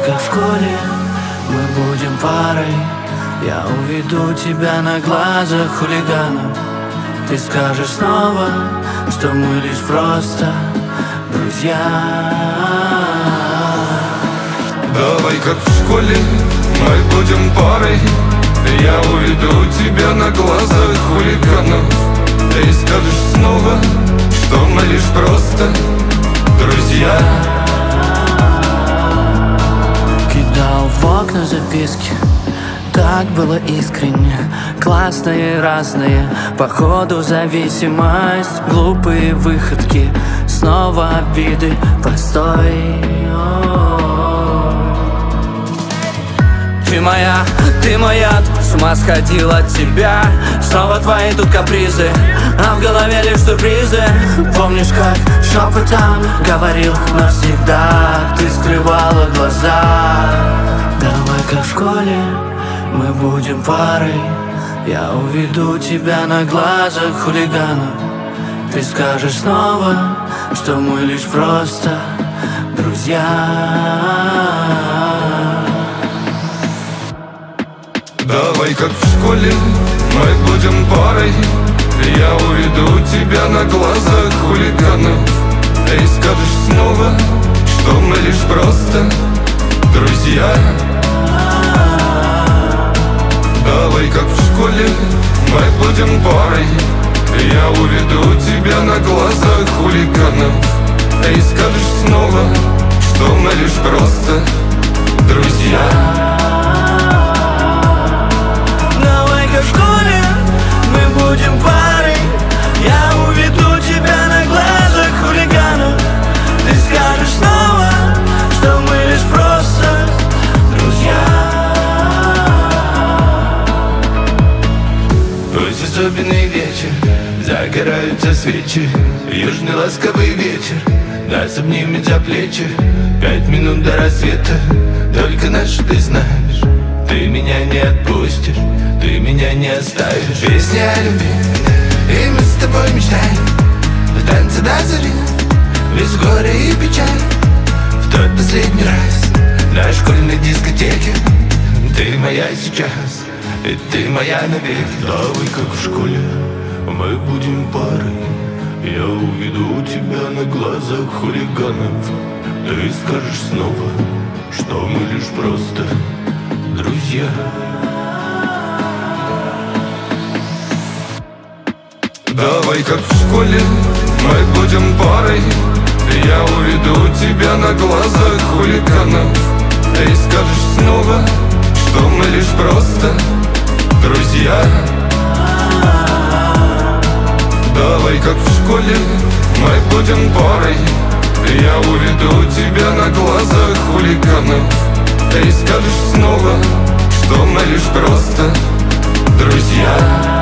как в школе, мы будем парой. Я уведу тебя на глазах хулиганов. Ты скажешь снова, что мы лишь просто друзья. Давай как в школе, мы будем парой. Я уведу тебя на глазах хулиганов. Ты скажешь снова, что мы лишь просто друзья. Кидал в окна записки, так было искренне. Классные, разные, походу зависимость. Глупые выходки, снова обиды. Постой. Ты моя, с ума сходил от тебя. Снова твои тут капризы, а в голове лишь сюрпризы. Помнишь, как шепотом говорил навсегда? Ты скрывала глаза. Давай как в школе, мы будем парой. Я уведу тебя на глазах хулиганов. Ты скажешь снова, что мы лишь просто друзья. Давай как в школе, мы будем парой. Я уведу тебя на глазах хулиганов. Ты скажешь снова, что мы лишь просто друзья. Давай как в школе, мы будем парой. Я уведу тебя на глазах хулиганов. Ты скажешь снова, что мы лишь просто друзья. В школе мы будем парой. Я уведу тебя на глазах хулиганов. Ты скажешь снова, что мы лишь просто друзья. Пусть особенный вечер, загораются свечи. Южный ласковый ветер нас обнимет за плечи. 5 минут до рассвета, только наш ты знаешь. Ты меня не отпустишь, ты меня не оставишь. Песня о любви, и мы с тобой мечтаем. В танце до зари, без горя и печаль. В тот последний раз на школьной дискотеке. Ты моя сейчас, и ты моя навеки. Давай как в школе, мы будем парой. Я уведу тебя на глазах хулиганов. Ты скажешь снова, что мы лишь просто друзья. Давай как в школе, мы будем парой. Я уведу тебя на глазах хулиганов. Ты скажешь снова, что мы лишь просто друзья. Давай как в школе, мы будем парой. Я уведу тебя на глазах хулиганов. Ты скажешь снова, что мы лишь просто друзья.